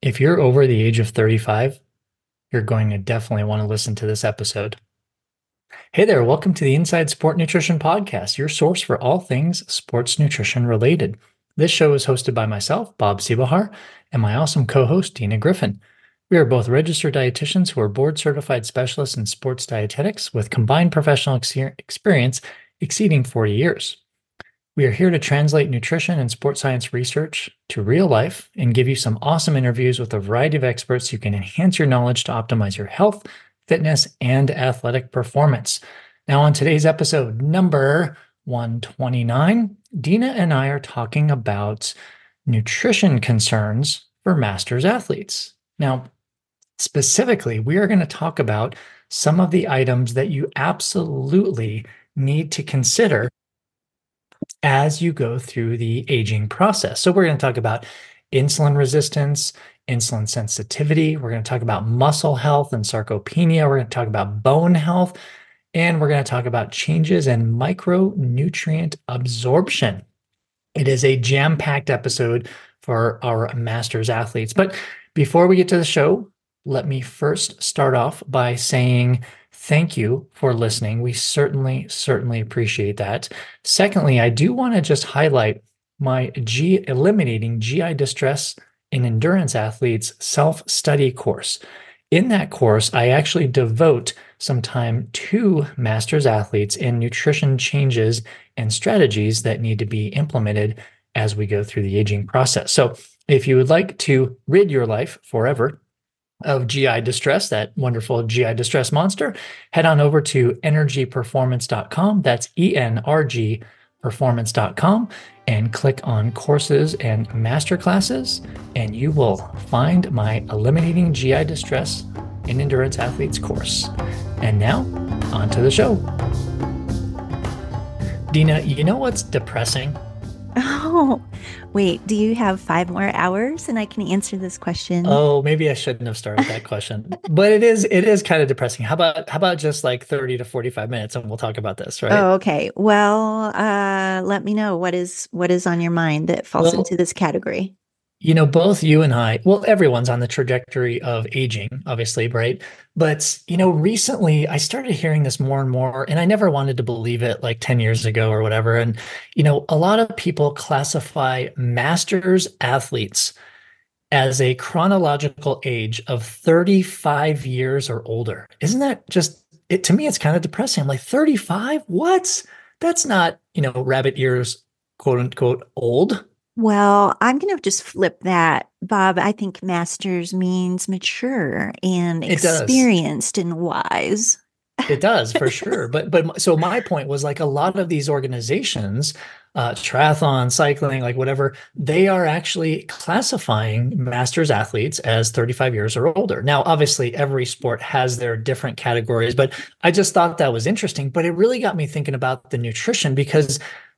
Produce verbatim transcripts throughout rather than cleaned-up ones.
If you're over the age of thirty-five, you're going to definitely want to listen to this episode. Hey there, welcome to the Inside Sport Nutrition Podcast, your source for all things sports nutrition related. This show is hosted by myself, Bob Siebehar, and my awesome co-host, Dina Griffin. We are both registered dietitians who are board-certified specialists in sports dietetics with combined professional ex- experience exceeding forty years. We are here to translate nutrition and sports science research to real life and give you some awesome interviews with a variety of experts who can enhance your knowledge to optimize your health, fitness, and athletic performance. Now, on today's episode number one twenty-nine, Dina and I are talking about nutrition concerns for masters athletes. Now, specifically, we are going to talk about some of the items that you absolutely need to consider as you go through the aging process. So we're going to talk about insulin resistance, insulin sensitivity. We're going to talk about muscle health and sarcopenia. We're going to talk about bone health, and we're going to talk about changes in micronutrient absorption. It is a jam-packed episode for our masters athletes. But before we get to the show, let me first start off by saying thank you for listening. We certainly, certainly appreciate that. Secondly, I do want to just highlight my G Eliminating G I Distress in Endurance Athletes self-study course. In that course, I actually devote some time to masters athletes in nutrition changes and strategies that need to be implemented as we go through the aging process. So if you would like to rid your life forever of G I distress, that wonderful G I distress monster, head on over to energy performance dot com. That's E N R G performance dot com and click on courses and masterclasses, and you will find my Eliminating G I Distress in Endurance Athletes course. And now, on to the show. Dina, you know what's depressing? Oh, wait, do you have five more hours and I can answer this question? Oh, maybe I shouldn't have started that question, but it is it is kind of depressing. How about how about just like thirty to forty-five minutes and we'll talk about this, right? Oh, okay. Well, uh, let me know what is what is on your mind that falls into Well, this category. you know, both you and I, well, everyone's on the trajectory of aging, obviously, right? But, you know, recently I started hearing this more and more, and I never wanted to believe it like ten years ago or whatever. And, you know, a lot of people classify masters athletes as a chronological age of thirty-five years or older. Isn't that just it? To me, it's kind of depressing. I'm like, thirty-five? What? That's not, you know, rabbit ears, quote unquote, old. Well, I'm going to just flip that, Bob. I think masters means mature and It does. experienced and wise. It does for sure. But but so my point was like a lot of these organizations, uh, triathlon, cycling, like whatever, they are actually classifying masters athletes as thirty-five years or older. Now, obviously, every sport has their different categories, but I just thought that was interesting. But it really got me thinking about the nutrition because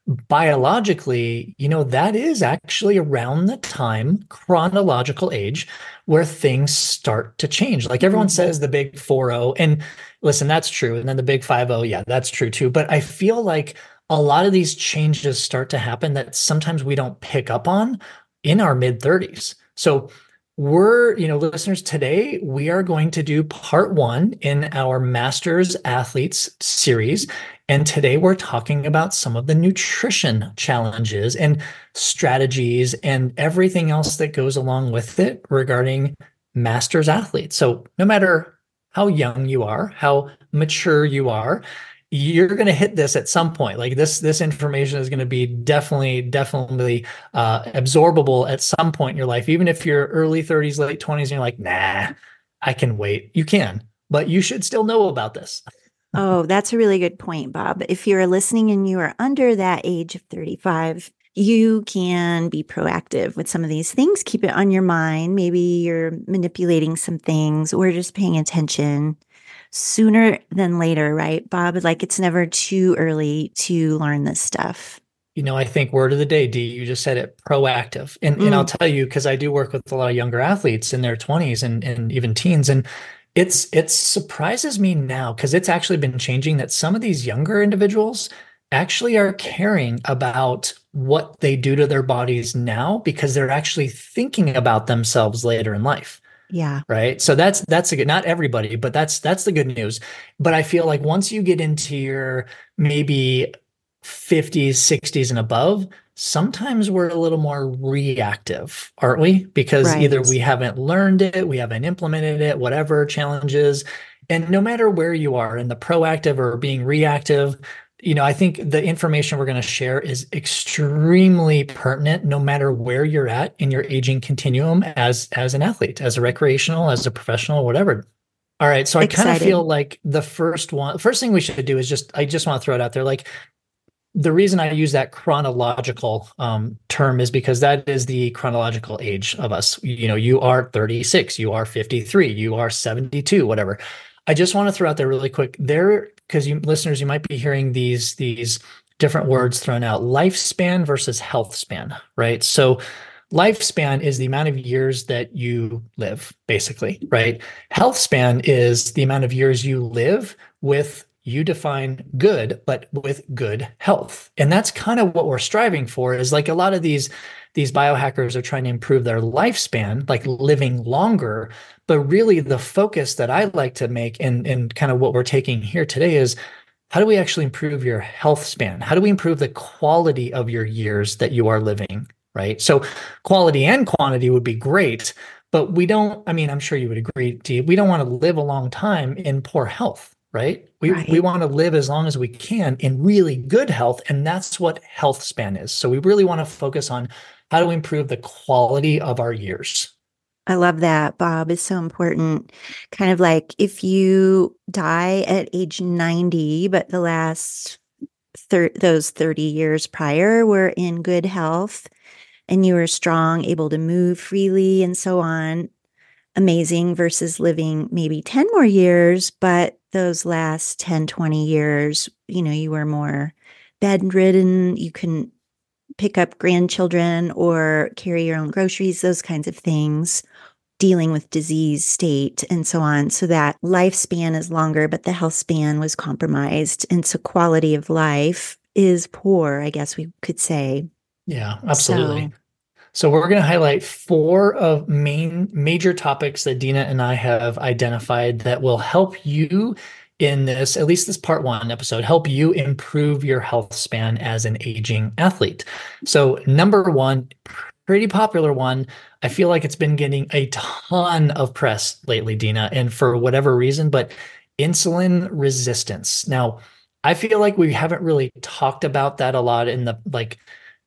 biologically, you know, that is actually around the time, chronological age, where things start to change. Like everyone Mhm. says the big four oh, and listen, that's true. And then the big five oh, yeah, that's true too. But I feel like a lot of these changes start to happen that sometimes we don't pick up on in our mid thirties. So we're, you know, listeners, today we are going to do part one in our Masters Athletes series. And today we're talking about some of the nutrition challenges and strategies and everything else that goes along with it regarding Masters athletes. So no matter how young you are, how mature you are, you're going to hit this at some point. Like this, this information is going to be definitely, definitely uh, absorbable at some point in your life. Even if you're early thirties, late twenties, and you're like, nah, I can wait. You can, but you should still know about this. Oh, that's a really good point, Bob. If you're listening and you are under that age of thirty-five, you can be proactive with some of these things. Keep it on your mind. Maybe you're manipulating some things or just paying attention sooner than later, right, Bob? Like it's never too early to learn this stuff. You know, I think word of the day, D, you just said it, proactive. And and I'll Mm. tell you, because I do work with a lot of younger athletes in their twenties and, and even teens. And it's it surprises me now because it's actually been changing that some of these younger individuals actually are caring about what they do to their bodies now because they're actually thinking about themselves later in life. Yeah. Right. So that's that's a good, not everybody, but that's that's the good news. But I feel like once you get into your maybe fifties, sixties and above, sometimes we're a little more reactive, aren't we? Because either Right. we haven't learned it, we haven't implemented it, whatever challenges. And no matter where you are in the proactive or being reactive, you know, I think the information we're going to share is extremely pertinent no matter where you're at in your aging continuum as as an athlete, as a recreational, as a professional, whatever. All right, so I kind of feel Excited. like the first one, first thing we should do is just, I just want to throw it out there. Like the reason I use that chronological um, term is because that is the chronological age of us. You know, you are thirty-six, you are fifty-three, you are seventy-two, whatever. I just want to throw out there really quick there, because you listeners, you might be hearing these these different words thrown out: lifespan versus health span, right? So lifespan is the amount of years that you live, basically, right? Health span is the amount of years you live with, you define good, but with good health. And that's kind of what we're striving for, is like a lot of these these biohackers are trying to improve their lifespan, like living longer. But really the focus that I like to make, and, and kind of what we're taking here today, is how do we actually improve your health span? How do we improve the quality of your years that you are living, right? So quality and quantity would be great, but we don't, I mean, I'm sure you would agree, Dee, we don't want to live a long time in poor health, right? We we Right. want to live as long as we can in really good health, and that's what health span is. So we really want to focus on how do we improve the quality of our years. I love that, Bob. Is so important. Kind of like if you die at age ninety, but the last thir- those thirty years prior were in good health and you were strong, able to move freely and so on, amazing, versus living maybe ten more years, but those last ten, twenty years, you know, you were more bedridden, you couldn't pick up grandchildren or carry your own groceries, those kinds of things, dealing with disease state and so on. So that lifespan is longer, but the health span was compromised. And so quality of life is poor, I guess we could say. Yeah, So absolutely. So we're going to highlight four of main major topics that Dina and I have identified that will help you in this, at least this part one episode, help you improve your health span as an aging athlete. So number one, pretty popular one. I feel like it's been getting a ton of press lately, Dina, and for whatever reason, but insulin resistance. Now, I feel like we haven't really talked about that a lot in the like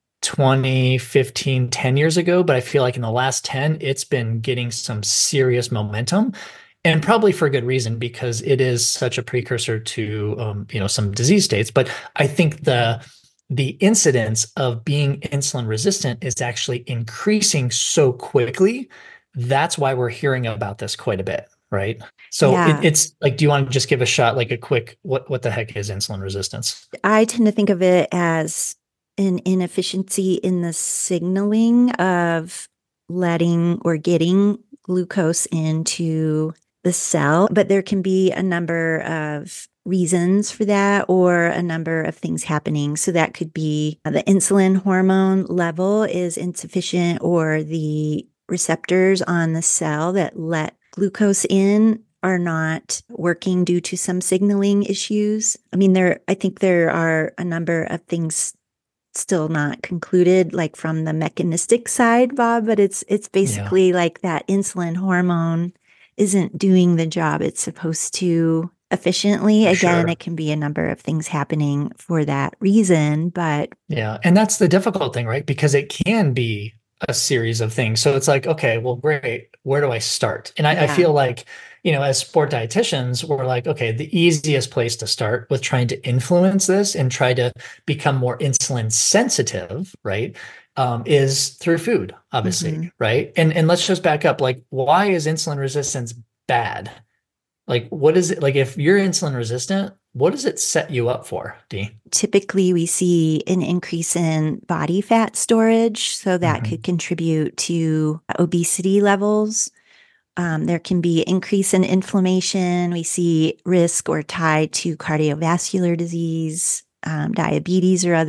twenty fifteen, ten years ago, but I feel like in the last ten, it's been getting some serious momentum, and probably for good reason, because it is such a precursor to um, you know, some disease states. But I think the the incidence of being insulin resistant is actually increasing so quickly. That's why we're hearing about this quite a bit, right? So it, yeah, it's like, do you want to just give a shot, like a quick, what what the heck is insulin resistance? I tend to think of it as an inefficiency in the signaling of letting or getting glucose into the cell. But there can be a number of reasons for that, or a number of things happening. So that could be the insulin hormone level is insufficient, or the receptors on the cell that let glucose in are not working due to some signaling issues. I mean, there, I think there are a number of things still not concluded, like from the mechanistic side, Bob, but it's, it's Yeah, basically like that insulin hormone isn't doing the job it's supposed to efficiently. for Again, sure. it can be a number of things happening for that reason, but Yeah. And that's the difficult thing, right? Because it can be a series of things. So it's like, okay, well, great. Where do I start? And I, I yeah. feel like, you know, as sport dietitians, we're like, okay, the easiest place to start with trying to influence this and try to become more insulin sensitive, right? Um, is through food, obviously, hmm right? And and let's just back up. Like, why is insulin resistance bad? Like, what is it like if you're insulin resistant? What does it set you up for, D? Typically, we see an increase in body fat storage, so that Hmm. could contribute to obesity levels. Um, there can be increase in inflammation. We see risk or tied to cardiovascular disease, um, diabetes, or other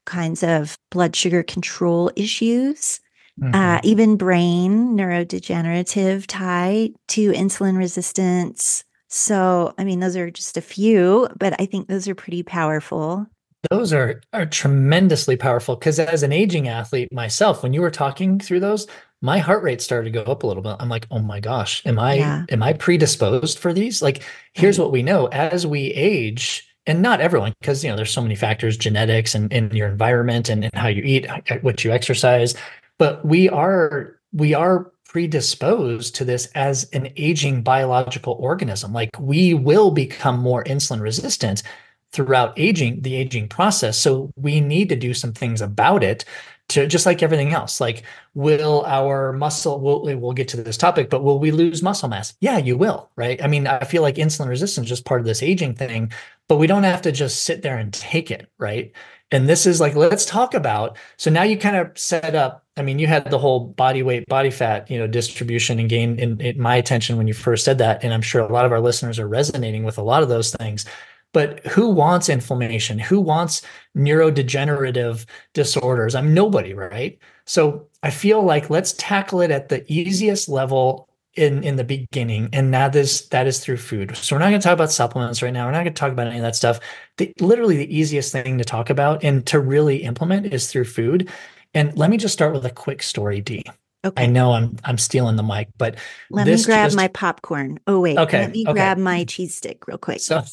kinds of blood sugar control issues, uh, Mhm. even brain neurodegenerative tied to insulin resistance. So, I mean, those are just a few, but I think those are pretty powerful. Those are are tremendously powerful because as an aging athlete myself, when you were talking through those, my heart rate started to go up a little bit. I'm like, oh my gosh, am I Yeah, am I predisposed for these? Like, here's right. what we know as we age, and not everyone, because you know, there's so many factors, genetics and in your environment and, and how you eat, what you exercise, but we are we are predisposed to this as an aging biological organism. Like we will become more insulin resistant throughout aging, the aging process. So we need to do some things about it to just like everything else. Like, will our muscle, we'll, we'll get to this topic, but will we lose muscle mass? Yeah, you will, right? I mean, I feel like insulin resistance is just part of this aging thing, but we don't have to just sit there and take it, right? And this is like, let's talk about, so now you kind of set up, I mean, you had the whole body weight, body fat, you know, distribution and gain in, in my attention when you first said that. And I'm sure a lot of our listeners are resonating with a lot of those things. But who wants inflammation? Who wants neurodegenerative disorders? I'm nobody, right? So I feel like let's tackle it at the easiest level in in the beginning, and that is that is through food. So we're not going to talk about supplements right now. We're not going to talk about any of that stuff. The, literally, the easiest thing to talk about and to really implement is through food. And let me just start with a quick story, Dee. I Okay. know I'm I'm stealing the mic, but Let me this grab my just popcorn. Oh, wait. Let okay, me okay. grab my cheese stick real quick. So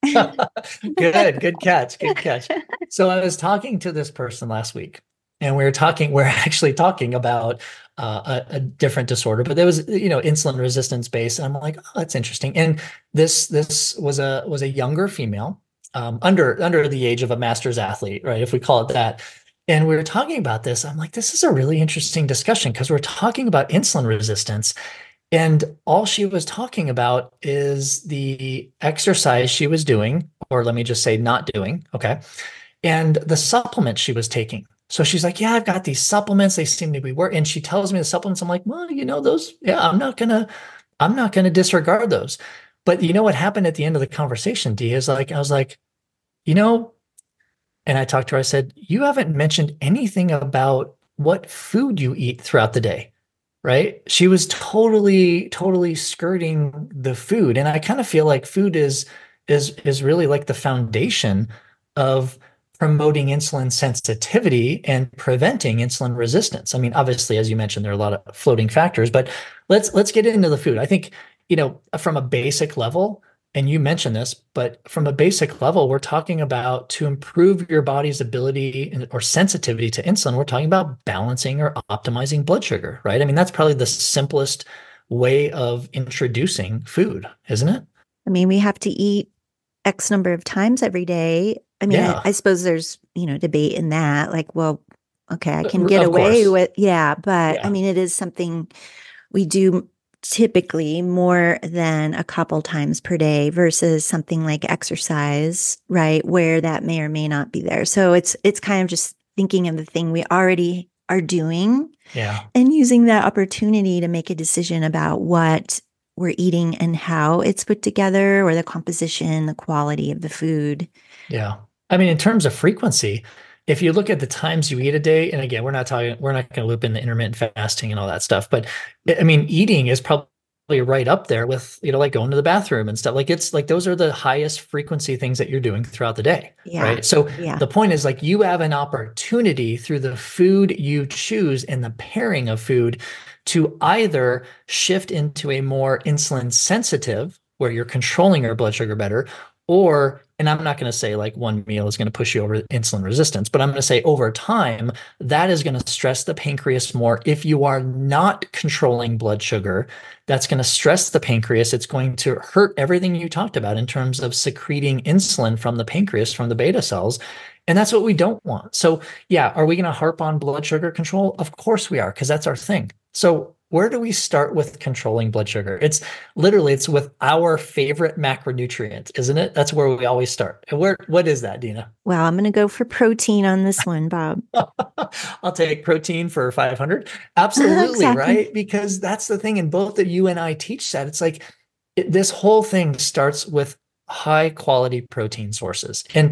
good, good catch, good catch. So I was talking to this person last week, and we were talking, we're actually talking about uh, a, a different disorder, but there was, you know, insulin resistance based. And I'm like, oh, that's interesting. And this this was a was a younger female, um, under under the age of a master's athlete, right? If we call it that. And we were talking about this. I'm like, this is a really interesting discussion because we're talking about insulin resistance. And all she was talking about is the exercise she was doing, or let me just say not doing. Okay. And the supplements she was taking. So she's like, yeah, I've got these supplements. They seem to be working. And she tells me the supplements. I'm like, well, you know, those, yeah, I'm not gonna, I'm not gonna disregard those. But you know what happened at the end of the conversation, Dee, is like, I was like, you know, and I talked to her, I said, you haven't mentioned anything about what food you eat throughout the day, right? She was totally, totally skirting the food. And I kind of feel like food is is is really like the foundation of promoting insulin sensitivity and preventing insulin resistance. I mean, obviously, as you mentioned, there are a lot of floating factors, but let's let's get into the food. I think, you know, from a basic level, and you mentioned this, but from a basic level, we're talking about to improve your body's ability or sensitivity to insulin. We're talking about balancing or optimizing blood sugar, right? I mean, that's probably the simplest way of introducing food, isn't it? I mean, we have to eat X number of times every day. I mean, I, Yeah, I suppose there's, you know, debate in that. Like, well, okay, I can uh, get of away course. with, yeah, but I Yeah, mean, it is something we do typically more than a couple times per day versus something like exercise, right? Where that may or may not be there. So it's it's kind of just thinking of the thing we already are doing yeah, and using that opportunity to make a decision about what we're eating and how it's put together or the composition, the quality of the food. yeah. I mean, in terms of frequency, if you look at the times you eat a day, and again, we're not talking, we're not going to loop in the intermittent fasting and all that stuff, but I mean, eating is probably right up there with, you know, like going to the bathroom and stuff. Like it's like those are the highest frequency things that you're doing throughout the day, Yeah. right? So Yeah. the point is like you have an opportunity through the food you choose and the pairing of food to either shift into a more insulin sensitive, where you're controlling your blood sugar better, or, and I'm not going to say like one meal is going to push you over insulin resistance, but I'm going to say over time, that is going to stress the pancreas more. If you are not controlling blood sugar, that's going to stress the pancreas. It's going to hurt everything you talked about in terms of secreting insulin from the pancreas, from the beta cells. And that's what we don't want. So, yeah, are we going to harp on blood sugar control? Of course we are, because that's our thing. So, where do we start with controlling blood sugar? It's literally it's with our favorite macronutrient, isn't it? That's where we always start. And where what is that, Dina? Well, I'm going to go for protein on this one, Bob. I'll take protein for five hundred. Absolutely, Exactly. right? Because that's the thing. And both that you and I teach that. It's like it, this whole thing starts with high quality protein sources. And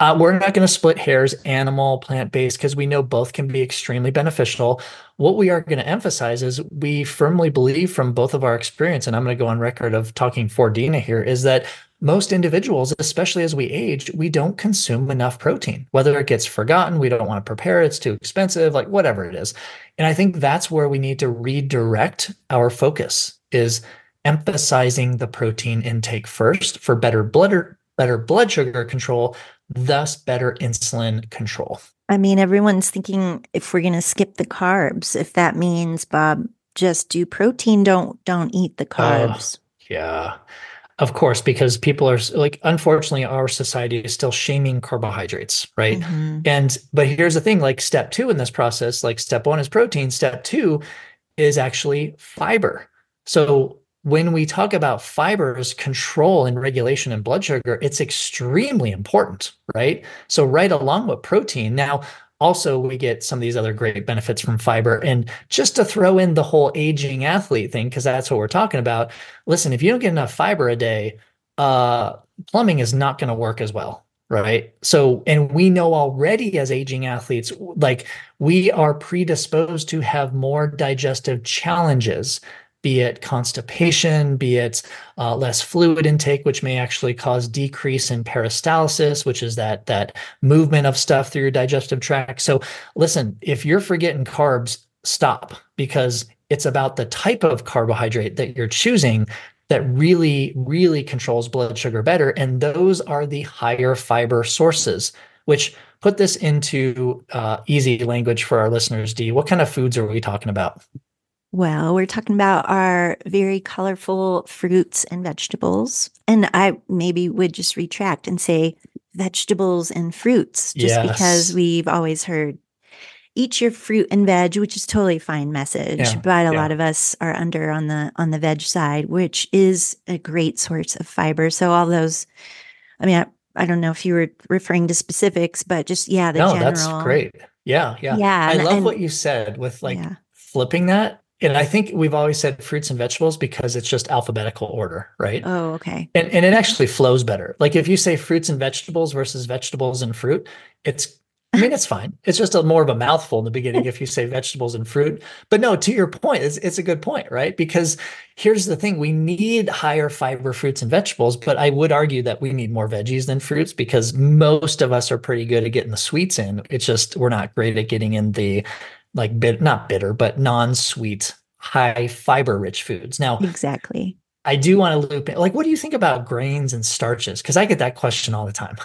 Uh, we're not going to split hairs, animal, plant-based, because we know both can be extremely beneficial. What we are going to emphasize is we firmly believe from both of our experience, and I'm going to go on record of talking for Dina here, is that most individuals, especially as we age, we don't consume enough protein, whether it gets forgotten, we don't want to prepare, it's too expensive, like whatever it is. And I think that's where we need to redirect our focus, is emphasizing the protein intake first for better blood, better blood sugar control, thus better insulin control. I mean, everyone's thinking if we're going to skip the carbs, if that means, Bob, just do protein, don't don't eat the carbs. Uh, yeah. Of course, because people are like, unfortunately, our society is still shaming carbohydrates, right? Mm-hmm. And, but here's the thing, like step two in this process, like step one is protein, step two is actually fiber. So when we talk about fiber's control and regulation in blood sugar, it's extremely important, right? So right along with protein. Now, also, we get some of these other great benefits from fiber. And just to throw in the whole aging athlete thing, because that's what we're talking about. Listen, if you don't get enough fiber a day, uh, plumbing is not going to work as well, right? So, and we know already as aging athletes, like we are predisposed to have more digestive challenges, be it constipation, be it uh, less fluid intake, which may actually cause decrease in peristalsis, which is that that movement of stuff through your digestive tract. So listen, if you're forgetting carbs, stop, because it's about the type of carbohydrate that you're choosing that really, really controls blood sugar better. And those are the higher fiber sources, which put this into uh, easy language for our listeners. Dee, what kind of foods are we talking about? Well, we're talking about our very colorful fruits and vegetables. And I maybe would just retract and say vegetables and fruits, just Yes. because we've always heard eat your fruit and veg, which is totally fine message. Yeah, but a yeah. lot of us are under on the on the veg side, which is a great source of fiber. So all those, I mean, I, I don't know if you were referring to specifics, but just yeah, the No, general. that's great. Yeah, yeah. Yeah, I and, love and what you said with like yeah. flipping that. And I think we've always said fruits and vegetables because it's just alphabetical order, right? Oh, okay. And and it actually flows better. Like if you say fruits and vegetables versus vegetables and fruit, it's, I mean, it's fine. It's just a more of a mouthful in the beginning if you say vegetables and fruit. But no, to your point, it's, it's a good point, right? Because here's the thing, we need higher fiber fruits and vegetables, but I would argue that we need more veggies than fruits because most of us are pretty good at getting the sweets in. It's just we're not great at getting in the like bit, not bitter, but non-sweet, high fiber rich foods. Now, Exactly. I do want to loop in, like, what do you think about grains and starches? Because I get that question all the time.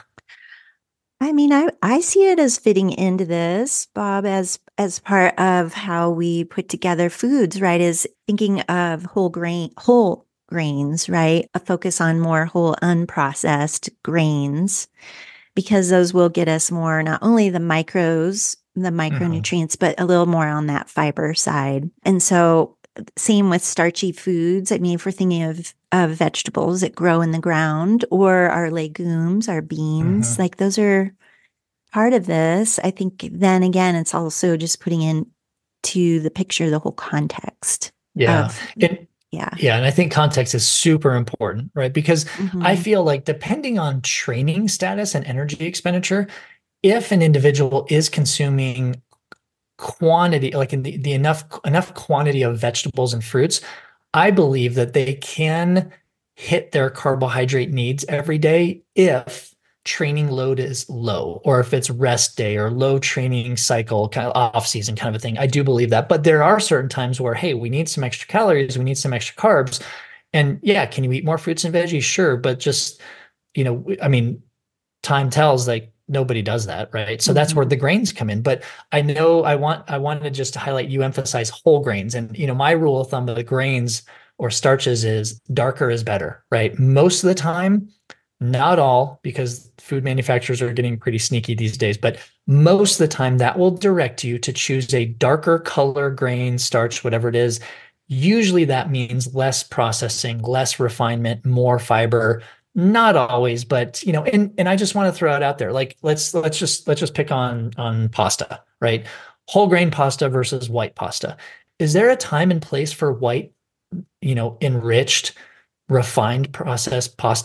I mean, I, I see it as fitting into this, Bob, as as part of how we put together foods, right? Is thinking of whole grain, whole grains, right? A focus on more whole unprocessed grains, because those will get us more, not only the micros, the micronutrients, mm-hmm. but a little more on that fiber side. And so same with starchy foods. I mean, if we're thinking of, of vegetables that grow in the ground or our legumes, our beans, mm-hmm. like those are part of this. I think then again, it's also just putting in to the picture, the whole context. Yeah. Of, it, yeah. Yeah. And I think context is super important, right? Because mm-hmm. I feel like depending on training status and energy expenditure, if an individual is consuming quantity, like in the, the enough enough quantity of vegetables and fruits, I believe that they can hit their carbohydrate needs every day if training load is low, or if it's rest day or low training cycle, kind of off season kind of a thing. I do believe that. But there are certain times where, hey, we need some extra calories, we need some extra carbs. And yeah, can you eat more fruits and veggies? Sure. But just, you know, I mean, time tells, like, nobody does that, right? So mm-hmm. that's where the grains come in. But I know I want I wanted just to highlight, you emphasize whole grains. And you know, my rule of thumb of the grains or starches is darker is better, right? Most of the time, not all, because food manufacturers are getting pretty sneaky these days, but most of the time that will direct you to choose a darker color grain, starch, whatever it is. Usually that means less processing, less refinement, more fiber. Not always, but you know, and and I just want to throw it out there. Like let's let's just let's just pick on on pasta, right? Whole grain pasta versus white pasta. Is there a time and place for white, you know, enriched, refined processed pasta?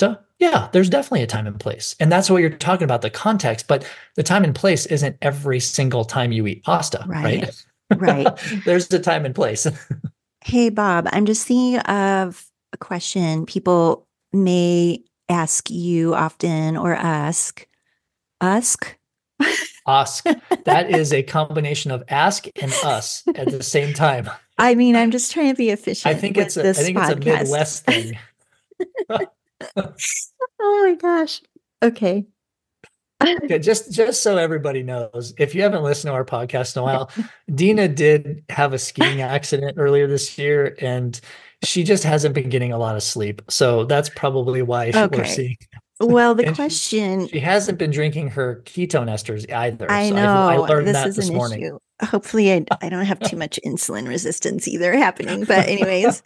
Yeah, there's definitely a time and place. And that's what you're talking about, the context, but the time and place isn't every single time you eat pasta, Right. right? Right. There's the time and place. Hey, Bob, I'm just thinking of a question people may ask you often or ask. Ask? Ask. That is a combination of ask and us at the same time. I mean, I'm just trying to be I efficient think with it's a I this think it's a podcast. Midwest thing. Oh my gosh. Okay. Yeah, just just so everybody knows, if you haven't listened to our podcast in a while, Dina did have a skiing accident earlier this year, and she just hasn't been getting a lot of sleep. So that's probably why she, we're Okay. seeing. Well, the And she question she hasn't been drinking her ketone esters either. I So I I know learned this that is an this morning. issue. Hopefully, I, I don't have too much insulin resistance either happening. But, anyways,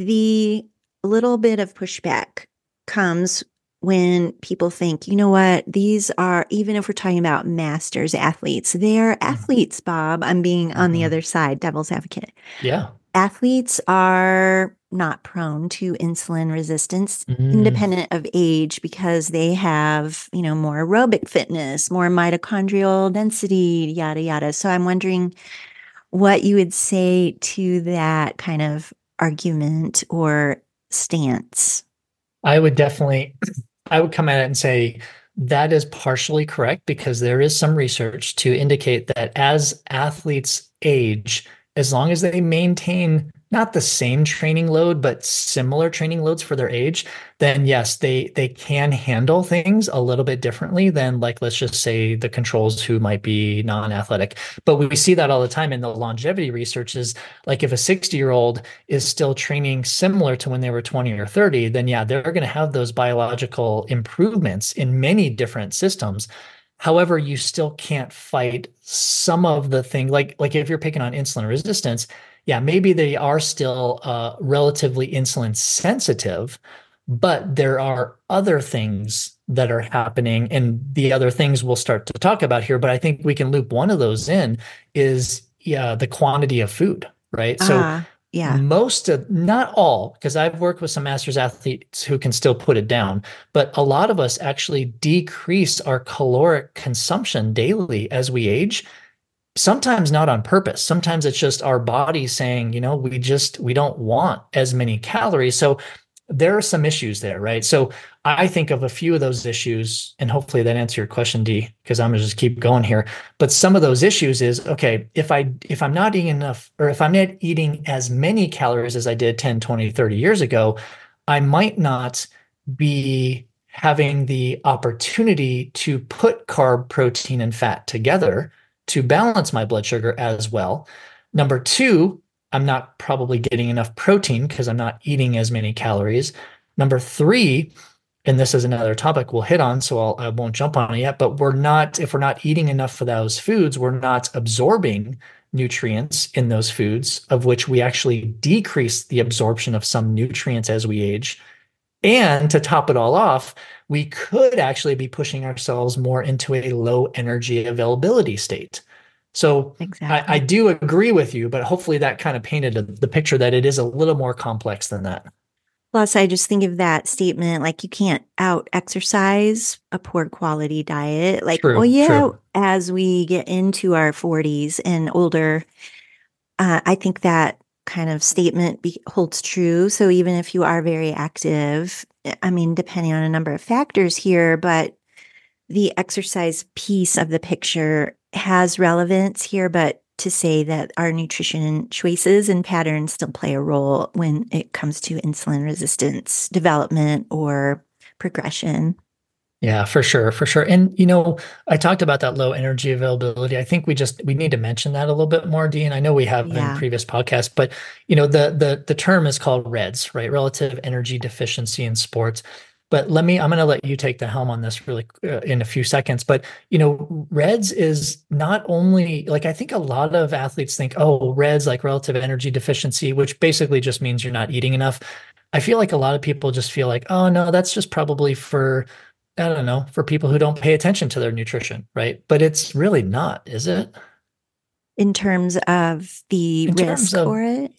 the little bit of pushback comes when people think, you know what, these are, even if we're talking about masters athletes, they're athletes, Bob. I'm being on the Mhm. other side, devil's advocate. Yeah. Athletes are not prone to insulin resistance Mm. independent of age because they have, you know, more aerobic fitness, more mitochondrial density, yada, yada. So I'm wondering what you would say to that kind of argument or stance. I would definitely, I would come at it and say that is partially correct because there is some research to indicate that as athletes age, as long as they maintain not the same training load, but similar training loads for their age, then yes, they they can handle things a little bit differently than, like, let's just say the controls who might be non-athletic. But we see that all the time in the longevity research is like if a sixty year old is still training similar to when they were twenty or thirty, then yeah, they're going to have those biological improvements in many different systems. However, you still can't fight some of the thing, like like if you're picking on insulin resistance, yeah, maybe they are still uh, relatively insulin sensitive, but there are other things that are happening, and the other things we'll start to talk about here. But I think we can loop one of those in is yeah, the quantity of food, right? So Ah, yeah. most of, not all, because I've worked with some masters athletes who can still put it down, but a lot of us actually decrease our caloric consumption daily as we age. Sometimes not on purpose. Sometimes it's just our body saying, you know, we just we don't want as many calories. So there are some issues there, right? So I think of a few of those issues, and hopefully that answers your question, D, because I'm gonna just keep going here. But some of those issues is, okay, if I if I'm not eating enough, or if I'm not eating as many calories as I did ten, twenty, thirty years ago, I might not be having the opportunity to put carb, protein, and fat together to balance my blood sugar as well. Number two, I'm not probably getting enough protein because I'm not eating as many calories. Number three, and this is another topic we'll hit on, so I'll, I won't jump on it yet, but we're not, if we're not eating enough for those foods, we're not absorbing nutrients in those foods, of which we actually decrease the absorption of some nutrients as we age. And to top it all off, we could actually be pushing ourselves more into a low energy availability state. So I, I Exactly. do agree with you, but hopefully that kind of painted a, the picture that it is a little more complex than that. Plus, I just think of that statement like you can't out exercise a poor quality diet. Like, well, True, yeah, true. as we get into our forties and older, uh, I think that kind of statement be- holds true. So even if you are very active, I mean, depending on a number of factors here, but the exercise piece of the picture has relevance here, but to say that our nutrition choices and patterns still play a role when it comes to insulin resistance development or progression. Yeah, for sure, for sure. And you know, I talked about that low energy availability. I think we just we need to mention that a little bit more, Dean. I know we have in Yeah. previous podcasts, but you know, the the the term is called REDS, right? Relative energy deficiency in sports. But let me, I'm going to let you take the helm on this really uh, in a few seconds. But you know, REDS is not only like I think a lot of athletes think, oh, REDS like relative energy deficiency, which basically just means you're not eating enough. I feel like a lot of people just feel like, oh no, that's just probably for I don't know, for people who don't pay attention to their nutrition, right? But it's really not, is it? In terms of the In terms risk of for it.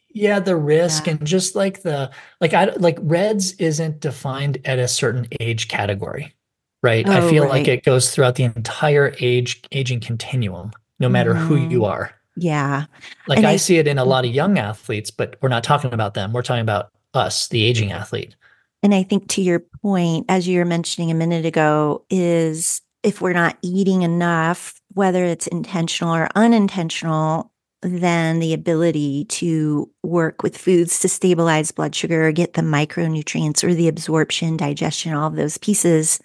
Yeah, the risk Yeah. and just like the like I like RED-S isn't defined at a certain age category, right? I Oh, feel like right. it goes throughout the entire age aging continuum, no matter who Hmm. you are. Yeah. Like And I I, see it in a lot of mhm. young athletes, but we're not talking about them. We're talking about us, the aging athlete. And I think to your point, as you were mentioning a minute ago, is if we're not eating enough, whether it's intentional or unintentional, then the ability to work with foods to stabilize blood sugar, or get the micronutrients or the absorption, digestion, all of those pieces.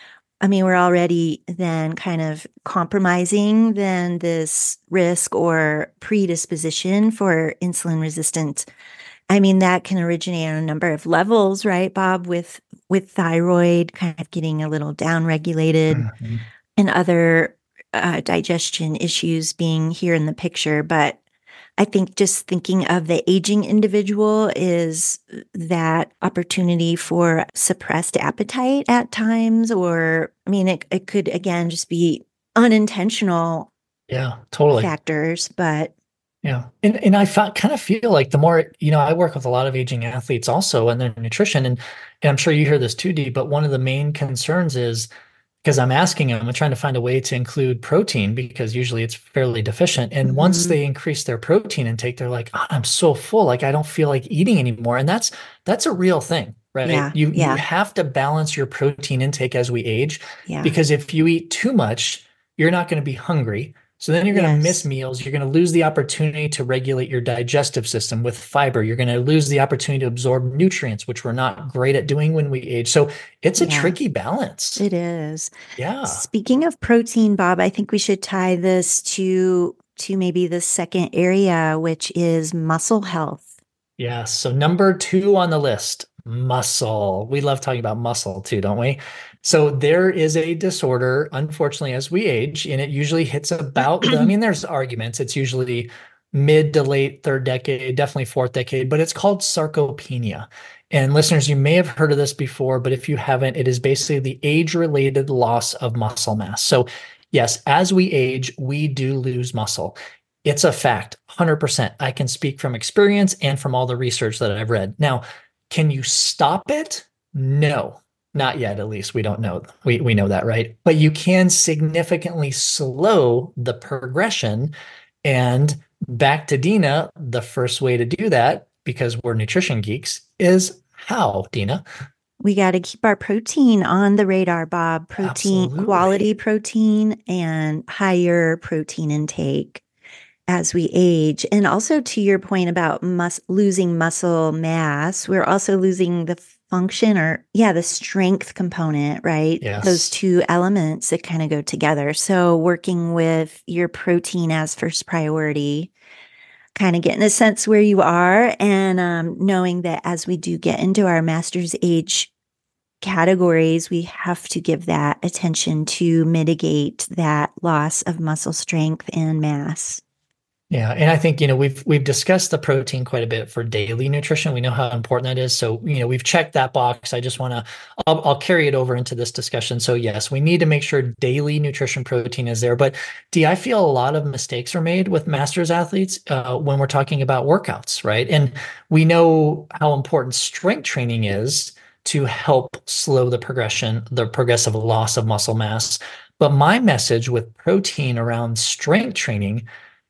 I mean, we're already then kind of compromising then this risk or predisposition for insulin resistant. I mean, that can originate on a number of levels, right, Bob, with with thyroid kind of getting a little downregulated Mhm. and other uh, digestion issues being here in the picture. But I think just thinking of the aging individual is that opportunity for suppressed appetite at times, or I mean, it, it could again just be unintentional Yeah, totally. factors, but Yeah. And and I fa- kind of feel like the more, you know, I work with a lot of aging athletes also and their nutrition and and I'm sure you hear this too, Dee, but one of the main concerns is because I'm asking them, I'm trying to find a way to include protein because usually it's fairly deficient. And once mhm, they increase their protein intake, they're like, oh, I'm so full, like I don't feel like eating anymore. And that's that's a real thing, right? yeah, You you yeah, have to balance your protein intake as we age yeah, because if you eat too much, you're not going to be hungry. So then you're going to miss yes, meals. You're going to lose the opportunity to regulate your digestive system with fiber. You're going to lose the opportunity to absorb nutrients, which we're not great at doing when we age. So it's a yeah. tricky balance. It is. Yeah. Speaking of protein, Bob, I think we should tie this to to maybe the second area, which is muscle health. Yeah. So number two on the list, muscle. We love talking about muscle too, don't we? So there is a disorder, unfortunately, as we age, and it usually hits about the, I mean, there's arguments. It's usually mid to late third decade, definitely fourth decade, but it's called sarcopenia. And listeners, you may have heard of this before, but if you haven't, it is basically the age-related loss of muscle mass. So yes, as we age, we do lose muscle. It's a fact, one hundred percent. I can speak from experience and from all the research that I've read. Now, can you stop it? No, not yet, at least. We don't know. We, we know that, right? But you can significantly slow the progression. And back to Dina, the first way to do that, because we're nutrition geeks, is how, Dina? We got to keep our protein on the radar, Bob. Protein, Absolutely. quality protein, and higher protein intake as we age. And also to your point about mus- losing muscle mass, we're also losing the function, or yeah, the strength component, right? Those Yes. two elements that kind of go together. So working with your protein as first priority, kind of getting a sense where you are, and um, knowing that as we do get into our master's age categories, we have to give that attention to mitigate that loss of muscle strength and mass. Yeah, and I think, you know, we've we've discussed the protein quite a bit for daily nutrition. We know how important that is. So, you know, we've checked that box. I just want to I'll, I'll carry it over into this discussion. So, yes, we need to make sure daily nutrition protein is there. But D, I feel a lot of mistakes are made with masters athletes uh, when we're talking about workouts, right? And we know how important strength training is to help slow the progression, the progressive loss of muscle mass. But my message with protein around strength training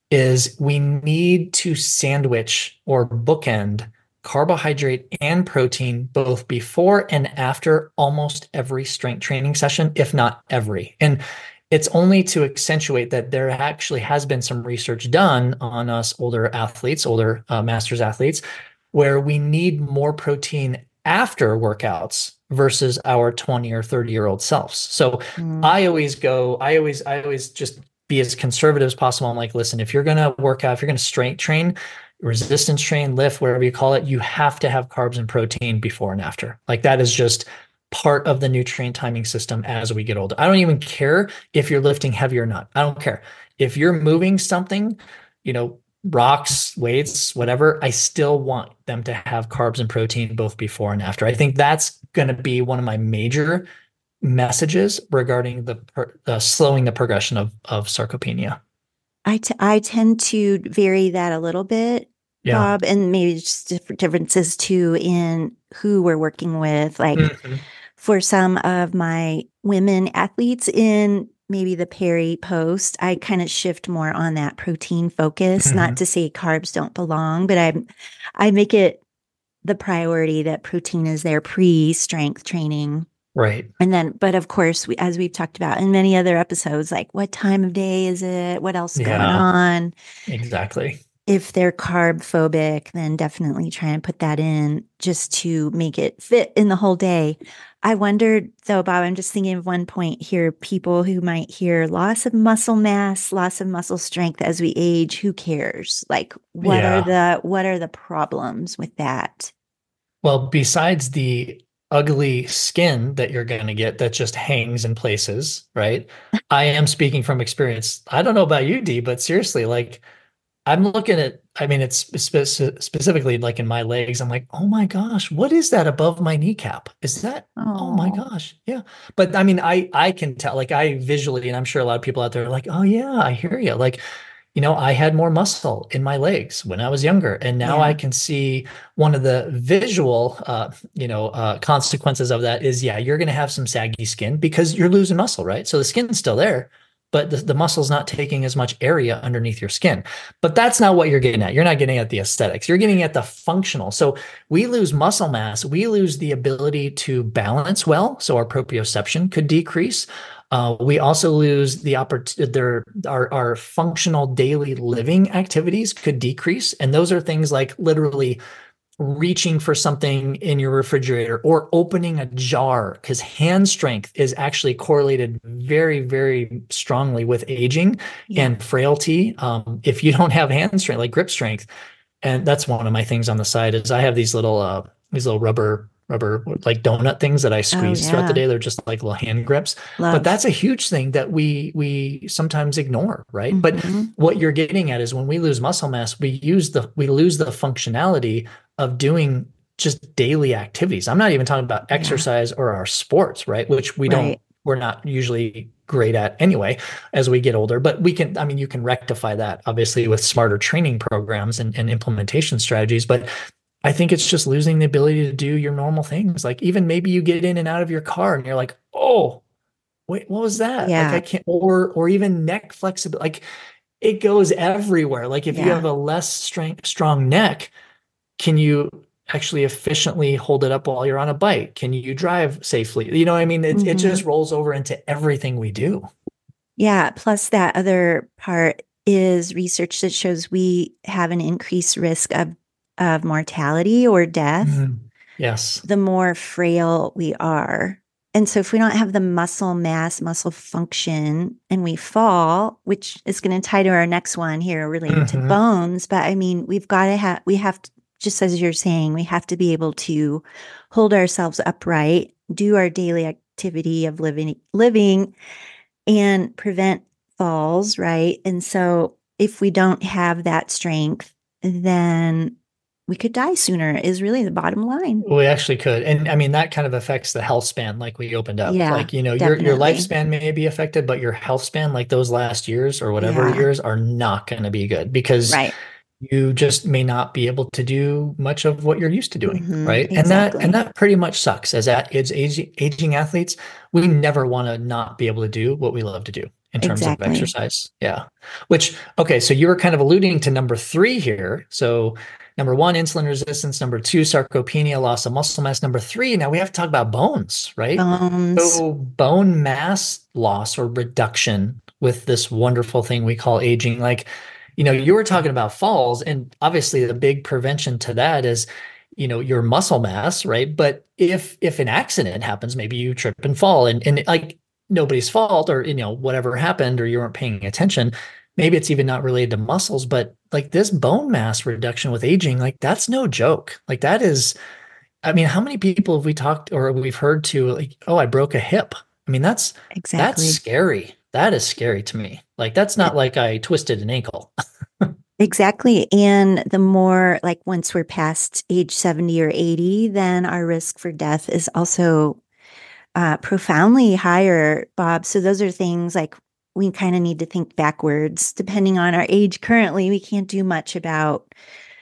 is we need to sandwich or bookend carbohydrate and protein both before and after almost every strength training session, if not every. And it's only to accentuate that there actually has been some research done on us older athletes, older uh, masters athletes, where we need more protein after workouts versus our twenty or thirty year old selves. So Mm. I always go, I always, I always just be as conservative as possible. I'm like, listen, if you're going to work out, if you're going to strength train, resistance train, lift, whatever you call it, you have to have carbs and protein before and after. Like that is just part of the nutrient timing system as we get older. I don't even care if you're lifting heavy or not. I don't care. If you're moving something, you know, rocks, weights, whatever, I still want them to have carbs and protein both before and after. I think that's going to be one of my major messages regarding the uh, slowing the progression of of sarcopenia. I, t- I tend to vary that a little bit. Yeah. Bob, and maybe just different differences too in who we're working with. Like Mhm. for some of my women athletes in maybe the Perry post, I kind of shift more on that protein focus. Not Mhm. to say carbs don't belong, but I I make it the priority that protein is there pre-strength training. Right. And then, but of course, we, as we've talked about in many other episodes, like what time of day is it? What else going Yeah, on? exactly. If they're carb phobic, then definitely try and put that in just to make it fit in the whole day. I wondered though, Bob, I'm just thinking of one point here, people who might hear loss of muscle mass, loss of muscle strength as we age, who cares? Like what are Yeah. the what are the problems with that? Well, besides the ugly skin that you're going to get that just hangs in places, right? I am speaking from experience. I don't know about you, D, but seriously, like I'm looking at, I mean, it's spe specifically like in my legs. I'm like, oh my gosh, what is that above my kneecap? Is that, oh my Oh, gosh. Yeah. But I mean, I, I can tell, like I visually, and I'm sure a lot of people out there are like, oh yeah, I hear you. Like, you know, I had more muscle in my legs when I was younger, and now I yeah. can see one of the visual, uh, you know, uh, consequences of that is, yeah, you're going to have some saggy skin because you're losing muscle, right? So the skin's still there, but the, the muscle's not taking as much area underneath your skin. But that's not what you're getting at. You're not getting at the aesthetics. You're getting at the functional. So we lose muscle mass. We lose the ability to balance well. So our proprioception could decrease. Uh, we also lose the opportunity, there, our, our functional daily living activities could decrease. And those are things like literally reaching for something in your refrigerator or opening a jar, because hand strength is actually correlated very, very strongly with aging Yeah. and frailty. Um, if you don't have hand strength, like grip strength, and that's one of my things on the side is I have these little uh these little rubber rubber like donut things that I Oh, squeeze throughout the yeah. day. They're just like little hand grips. But Love. that's a huge thing that we we sometimes ignore, right? But Hmm. what you're getting at is when we lose muscle mass, we use the we lose the functionality of doing just daily activities. I'm not even talking about Yeah. exercise or our sports, right? Which we don't Right. we're not usually great at anyway as we get older. But we can, I mean, you can rectify that obviously with smarter training programs and, and implementation strategies. But I think it's just losing the ability to do your normal things. Like even maybe you get in and out of your car and you're like, oh, wait, what was that? Like I Yeah. can't, or or even neck flexibility. Like it goes everywhere. Like if you have Yeah. a less strength, strong neck, can you actually efficiently hold it up while you're on a bike? Can you drive safely? You know what I mean? It, it Hmm. just rolls over into everything we do. Yeah. Plus, that other part is research that shows we have an increased risk of, of mortality or death Mhm. Yes. the more frail we are. And so, if we don't have the muscle mass, muscle function, and we fall, which is going to tie to our next one here related to Hmm. bones, but I mean, we've got to have, we have to, just as you're saying, we have to be able to hold ourselves upright, do our daily activity of living, living, and prevent falls, right? And so if we don't have that strength, then we could die sooner, is really the bottom line. We actually could. And I mean, that kind of affects the health span, like we opened up. Yeah, Like, you know, your your definitely. lifespan may be affected, but your health span, like those last years or whatever Yeah, years, are not going to be good because right. you just may not be able to do much of what you're used to doing, Hmm. right? And that and Exactly. that pretty much sucks. As at as aging, aging athletes, we never want to not be able to do what we love to do in terms of Exactly. exercise. Yeah. Which, okay, so you were kind of alluding to number three here. So number one, insulin resistance. Number two, sarcopenia, loss of muscle mass. Number three, now we have to talk about bones, right? Bones. So bone mass loss or reduction with this wonderful thing we call aging. Like, you know, you were talking about falls, and obviously the big prevention to that is, you know, your muscle mass, right? But if if an accident happens, maybe you trip and fall, and and like nobody's fault, or you know, whatever happened, or you weren't paying attention. Maybe it's even not related to muscles, but like this bone mass reduction with aging, like that's no joke. Like that is, I mean, how many people have we talked or we've heard to like, oh, I broke a hip. I mean, that's that's Exactly. scary. That is scary to me. Like that's E- not like I twisted an ankle. Exactly. And the more, like, once we're past age seventy or eighty, then our risk for death is also uh, profoundly higher, Bob. So those are things like we kind of need to think backwards. Depending on our age currently, we can't do much about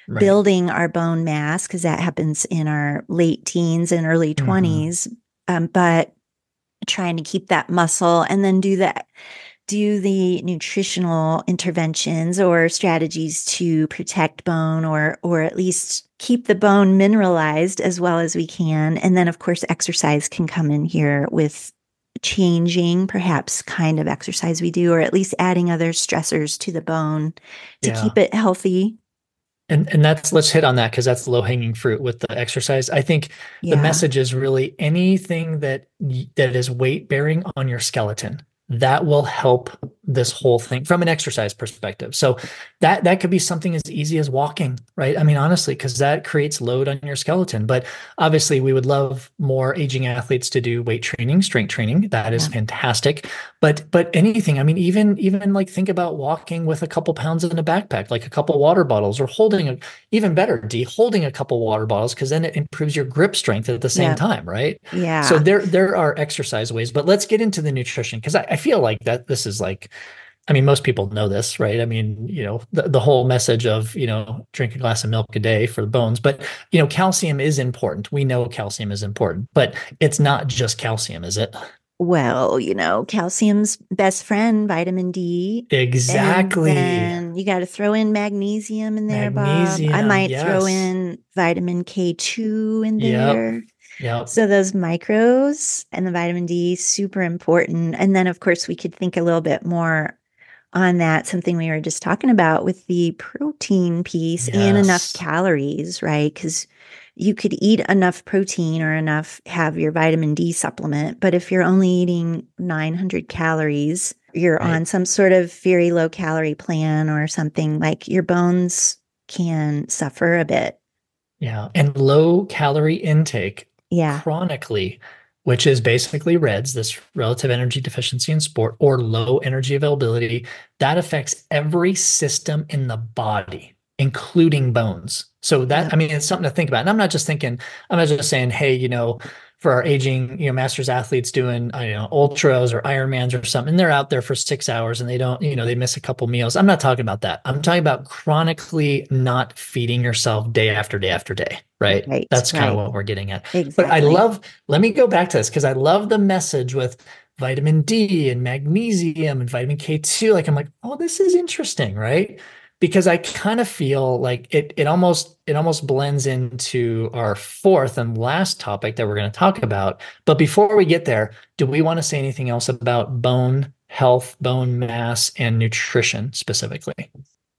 Right. building our bone mass, because that happens in our late teens and early Hmm. twenties. Um, but trying to keep that muscle and then do that do the nutritional interventions or strategies to protect bone, or or at least keep the bone mineralized as well as we can. And then of course exercise can come in here with changing perhaps kind of exercise we do, or at least adding other stressors to the bone to Yeah. keep it healthy. And and that's let's hit on that because that's low hanging fruit with the exercise. I think the Yeah. message is really anything that y- that is weight bearing on your skeleton that will help this whole thing from an exercise perspective. So that that could be something as easy as walking, right? I mean, honestly, because that creates load on your skeleton. But obviously, we would love more aging athletes to do weight training, strength training. That is Yeah. fantastic. But but anything, I mean, even even like think about walking with a couple pounds in a backpack, like a couple water bottles, or holding a even better, D, holding a couple water bottles because then it improves your grip strength at the same Yeah. time, right? So Yeah. there there are exercise ways, but let's get into the nutrition because I, I feel like that this is like, I mean, most people know this, right? I mean, you know, the, the whole message of, you know, drink a glass of milk a day for the bones, but you know, calcium is important. We know calcium is important, but it's not just calcium, is it? Well, you know, calcium's best friend, vitamin D. And Exactly. then you got to throw in magnesium in there, Bob. I Magnesium, might throw yes. in vitamin K two in Yep. there. Yep. So those micros and the vitamin D, super important. And then, of course, we could think a little bit more on that, something we were just talking about with the protein piece and enough Yes. calories, right? Because you could eat enough protein or enough have your vitamin D supplement, but if you're only eating nine hundred calories, you're Right. on some sort of very low calorie plan or something, like your bones can suffer a bit. Yeah. And low calorie intake Yeah. chronically, which is basically RED S, this relative energy deficiency in sport, or low energy availability, that affects every system in the body, including bones. So that, Yep. I mean, it's something to think about. And I'm not just thinking, I'm not just saying, hey, you know, for our aging, you know, masters athletes doing, I don't know, ultras or Ironmans or something, they're out there for six hours and they don't, you know, they miss a couple meals. I'm not talking about that. I'm talking about chronically not feeding yourself day after day after day, right? Right. That's kind of Right. what we're getting at. But I Exactly. love, let me go back to this because I love the message with vitamin D and magnesium and vitamin K two. Like, I'm like, oh, this is interesting, right? Because I kind of feel like it it almost it almost blends into our fourth and last topic that we're going to talk about. But before we get there, do we want to say anything else about bone health, bone mass, and nutrition specifically?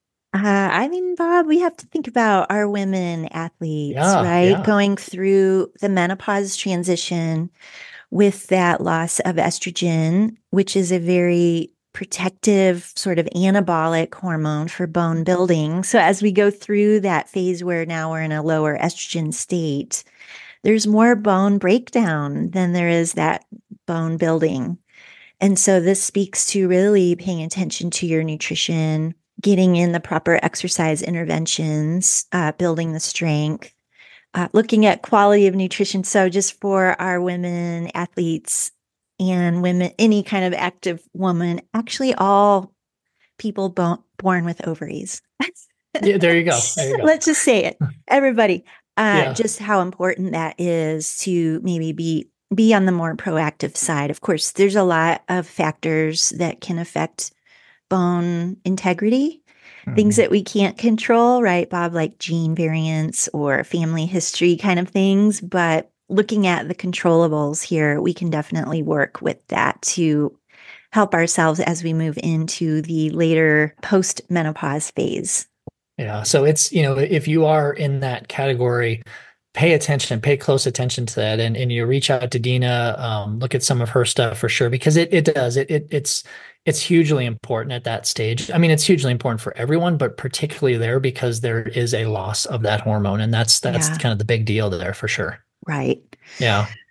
Uh, I mean, Bob, we have to think about our women athletes, Yeah, right? yeah. Going through the menopause transition with that loss of estrogen, which is a very protective sort of anabolic hormone for bone building. So as we go through that phase where now we're in a lower estrogen state, there's more bone breakdown than there is that bone building. And so this speaks to really paying attention to your nutrition, getting in the proper exercise interventions, uh, building the strength, uh, looking at quality of nutrition. So just for our women athletes and women, any kind of active woman, actually all people bo- born with ovaries. Yeah, there you go. There you go. Let's just say it, everybody. Uh, Yeah. just how important that is to maybe be be on the more proactive side. Of course, there's a lot of factors that can affect bone integrity, things Mhm. that we can't control, right, Bob, like gene variants or family history kind of things. But looking at the controllables here, we can definitely work with that to help ourselves as we move into the later post menopause phase. Yeah. So it's, you know, if you are in that category, pay attention, pay close attention to that. And and you reach out to Dina, um, look at some of her stuff for sure, because it it does. It it it's it's hugely important at that stage. I mean, it's hugely important for everyone, but particularly there because there is a loss of that hormone. And that's that's Yeah, kind of the big deal there for sure. right. Yeah.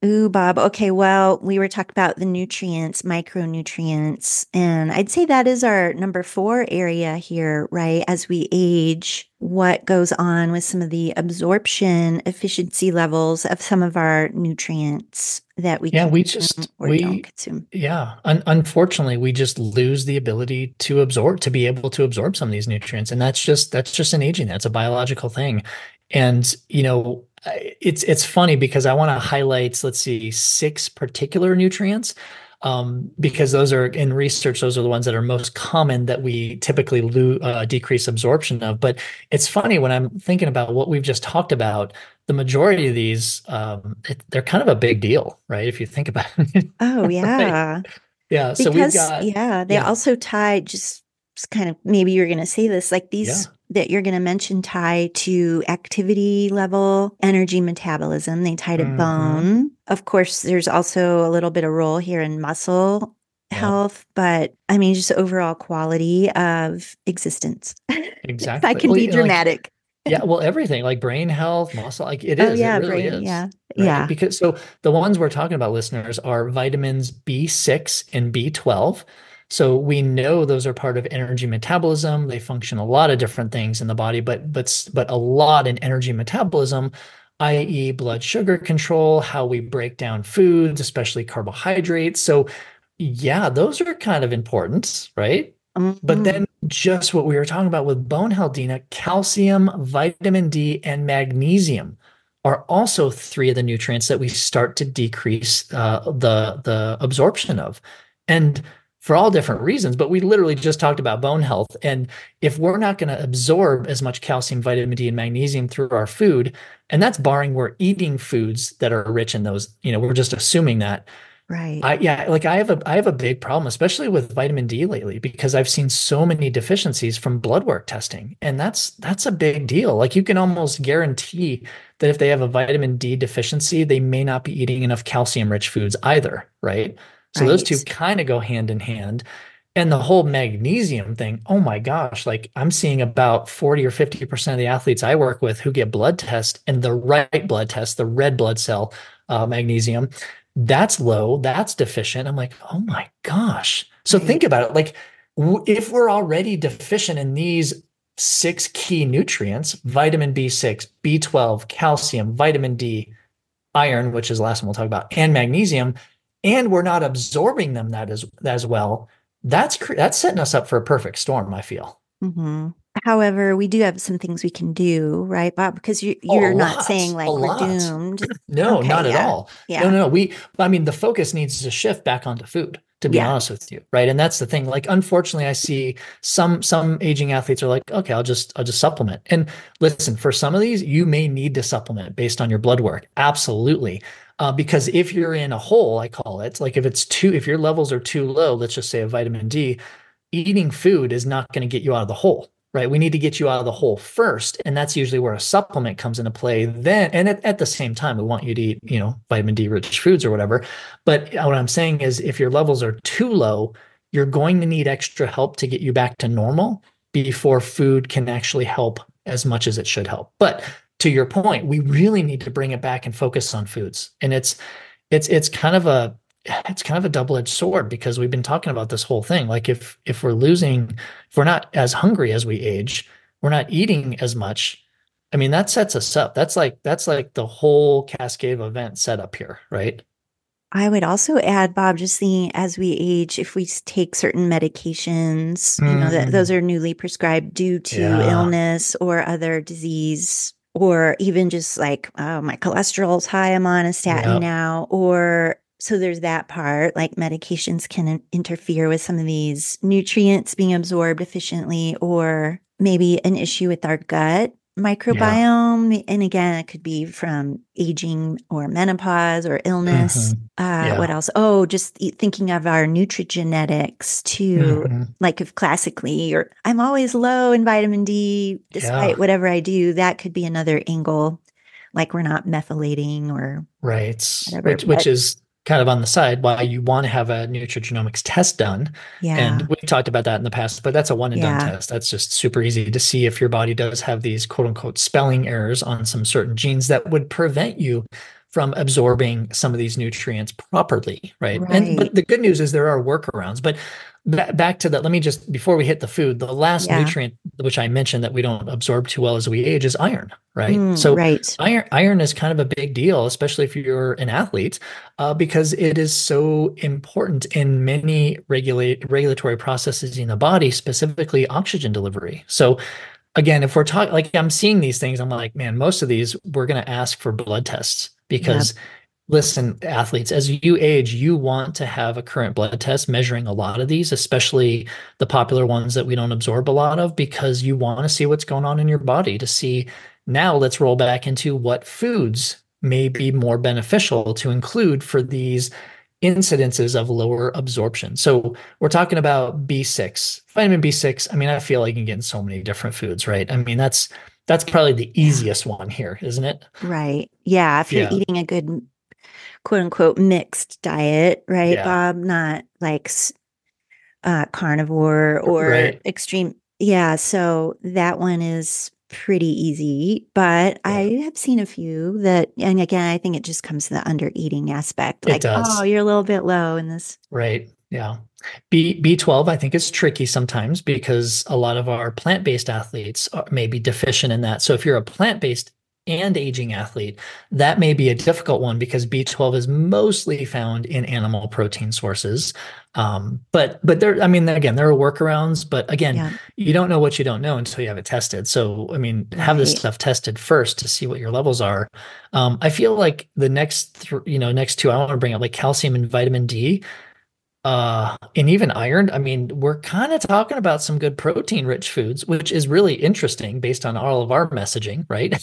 Ooh, Bob. Okay, well, we were talking about the nutrients, micronutrients, and I'd say that is our number four area here, right? As we age, what goes on with some of the absorption efficiency levels of some of our nutrients that we Yeah, we consume just or don't we consume. yeah, un unfortunately, we just lose the ability to absorb to be able to absorb some of these nutrients, and that's just that's just an aging. That's a biological thing. And you know, I- it's it's funny because I want to highlight, let's see, six particular nutrients. Um, because those are in research, those are the ones that are most common that we typically lo uh, decrease absorption of. But it's funny when I'm thinking about what we've just talked about, the majority of these, um, it, they're kind of a big deal, right? If you think about it, Oh, right? yeah. Yeah. So we've Because, got, yeah, they yeah, also tie just, just kind of maybe you're going to say this like these yeah. that you're going to mention tie to activity level, energy metabolism. They tie to Hmm. bone. Of course, there's also a little bit of role here in muscle Yeah, health, but I mean, just overall quality of existence. If I exactly. can Well, be y- like, dramatic. yeah, well, everything like brain health, muscle, like it Oh, is, it yeah, really brain. is, Yeah. right? Yeah. Because so the ones we're talking about, listeners, are vitamins B six and B twelve. So we know those are part of energy metabolism. They function a lot of different things in the body, but but s- but a lot in energy metabolism, i e blood sugar control, how we break down foods, especially carbohydrates. So yeah, those are kind of important, right? But Mhm. then just what we were talking about with bone health, Dina, calcium, vitamin D, and magnesium are also three of the nutrients that we start to decrease uh, the the absorption of, and for all different reasons. But we literally just talked about bone health, and if we're not going to absorb as much calcium, vitamin D, and magnesium through our food, and that's barring we're eating foods that are rich in those, you know, we're just assuming that Right. I yeah, like I have a I have a big problem, especially with vitamin D lately, because I've seen so many deficiencies from blood work testing. And that's that's a big deal. Like you can almost guarantee that if they have a vitamin D deficiency, they may not be eating enough calcium-rich foods either, right? So those two Right. kind of go hand in hand. And the whole magnesium thing, oh my gosh, like I'm seeing about forty or fifty percent of the athletes I work with who get blood tests and the right blood test, the red blood cell uh, magnesium, that's low, that's deficient. I'm like, oh my gosh. So think Right. about it. Like, w- if we're already deficient in these six key nutrients, vitamin B six, B twelve, calcium, vitamin D, iron, which is the last one we'll talk about, and magnesium, and we're not absorbing them that as as well, that's that's setting us up for a perfect storm, I feel. Hmm. However, we do have some things we can do, right, Bob? Because you Oh, a you're not saying lot, a like we're lot. doomed. No, Okay, not at yeah. all. No, Yeah. no, no. We, I mean, the focus needs to shift back onto food, to be Yeah. honest with you, right? And that's the thing. Like, unfortunately, I see some some aging athletes are like, okay, I'll just I'll just supplement. And listen, for some of these, you may need to supplement based on your blood work. Absolutely. Uh, because if you're in a hole, I call it, like if it's too, if your levels are too low, let's just say a vitamin D, eating food is not going to get you out of the hole, right? We need to get you out of the hole first. And that's usually where a supplement comes into play. Then, and at, at the same time, we want you to eat, you know, vitamin D rich foods or whatever. But what I'm saying is if your levels are too low, you're going to need extra help to get you back to normal before food can actually help as much as it should help. But to your point, we really need to bring it back and focus on foods. And it's it's it's kind of a it's kind of a double-edged sword because we've been talking about this whole thing. Like if if we're losing, if we're not as hungry as we age, we're not eating as much. I mean, that sets us up. That's like that's like the whole cascade of events set up here, right? I would also add, Bob, just thinking as we age, if we s- take certain medications, you know, that those Mm, are newly prescribed due to yeah, illness or other disease, or even just like, oh, my cholesterol's high, I'm on a statin yeah, now, or so there's that part, like medications can in- interfere with some of these nutrients being absorbed efficiently, or maybe an issue with our gut yeah. microbiome. And again, it could be from aging or menopause or illness. Hmm. Uh, what Yeah. else? Oh, just e- thinking of our nutrigenetics too. Hmm. Like if classically, or I'm always low in vitamin D despite Yeah. whatever I do, that could be another angle. Like we're not methylating or Right. whatever. Which which But is kind of on the side why you want to have a nutrigenomics test done. And yeah, we talked about that in the past, but that's a one and done yeah, test. That's just super easy to see if your body does have these quote unquote spelling errors on some certain genes that would prevent you from absorbing some of these nutrients properly, right? And Right. but the good news is there are workarounds. But ba- back to that, let me just before we hit the food, the last Yeah. nutrient which I mentioned that we don't absorb too well as we age is iron, right? Mm, So right. iron iron is kind of a big deal, especially if you're an athlete, uh, because it is so important in many regulate regulatory processes in the body, specifically oxygen delivery. So again, if we're talking, like I'm seeing these things, I'm like, man, most of these we're going to ask for blood tests Yep. because listen, athletes, as you age, you want to have a current blood test measuring a lot of these, especially the popular ones that we don't absorb a lot of, because you want to see what's going on in your body to see. Now let's roll back into what foods may be more beneficial to include for these incidences of lower absorption. So we're talking about B six, vitamin B six. I mean, I feel like you can get in so many different foods, right? I mean, that's that's probably the Yeah. easiest one here, isn't it? Right. Yeah. If you're Yeah. eating a good quote unquote mixed diet, right, Yeah. Bob? Not like uh, carnivore or Right. extreme. Yeah. So that one is pretty easy. But Yeah. I have seen a few that, and again, I think it just comes to the under eating aspect. It Like, oh, does. you're a little bit low in this. Right. Yeah. B B12 I think is tricky sometimes because a lot of our plant-based athletes are, may be deficient in that. So if you're a plant-based and aging athlete, that may be a difficult one because B twelve is mostly found in animal protein sources. Um, but but there, I mean, again, there are workarounds, but again, Yeah. you don't know what you don't know until you have it tested. So, I mean, have this Right. stuff tested first to see what your levels are. Um, I feel like the next, th you know, next two I want to bring up like calcium and vitamin D. Uh, and even iron. I mean, we're kind of talking about some good protein rich foods, which is really interesting based on all of our messaging, right?